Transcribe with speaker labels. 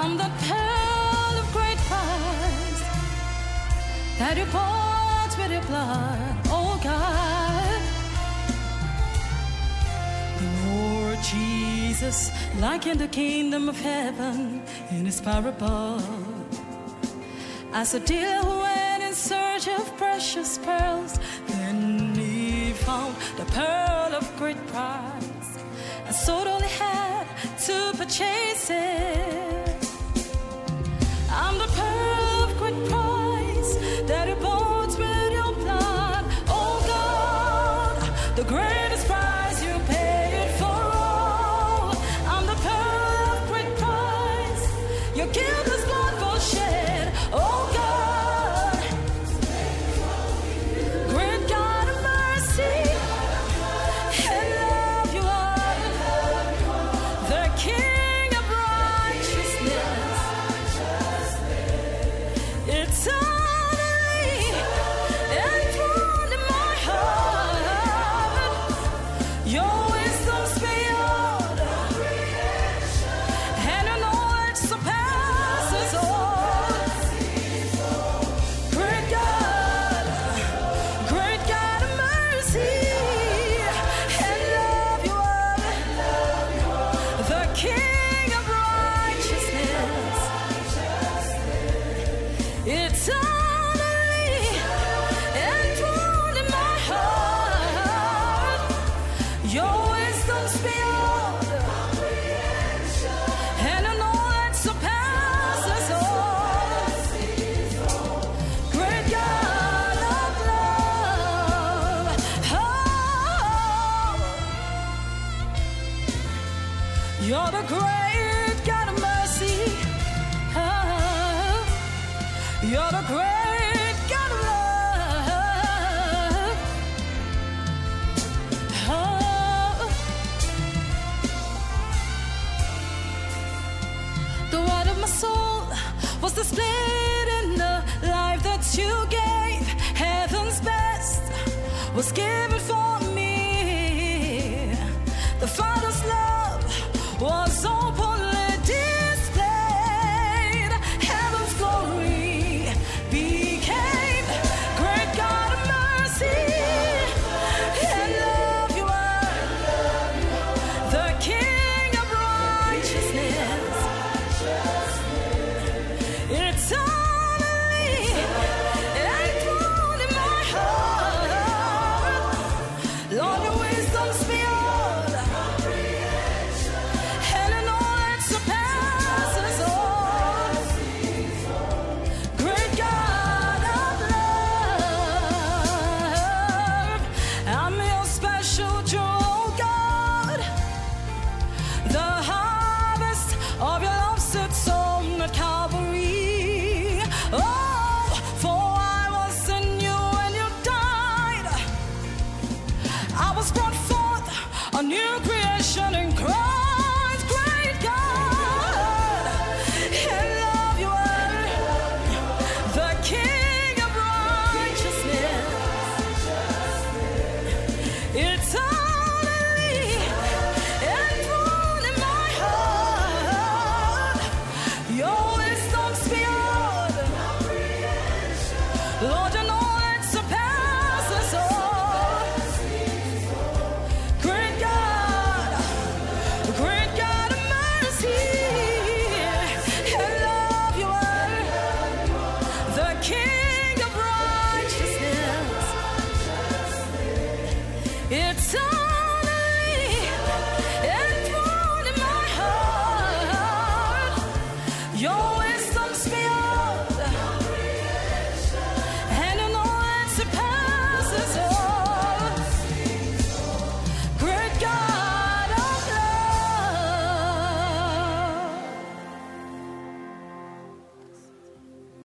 Speaker 1: I'm the pearl of great price that you bought with your blood, oh God. Lord Jesus, like in the kingdom of heaven, in his parable, as a deer went in search of precious pearls, then he found the pearl of great price, and sold all he had to purchase it. I'm the pearl of great price that you bought with your blood, oh God, the greatest price you paid for all. I'm the pearl of great price, your guiltless blood was shed, oh God, great God of mercy and love you are, the King of righteousness. It's only enthroned in my heart. Your wisdom's beyond and your knowledge surpasses all. Great God of mercy and love you are, the King of righteousness. It's only enthroned in my heart. Your wisdom's beyond and your knowledge surpasses all. Great God of love, oh, you're the great God of mercy. Oh, you're the great God of love. Oh, the word of my soul was displayed in the life that you gave. Heaven's best was given for me.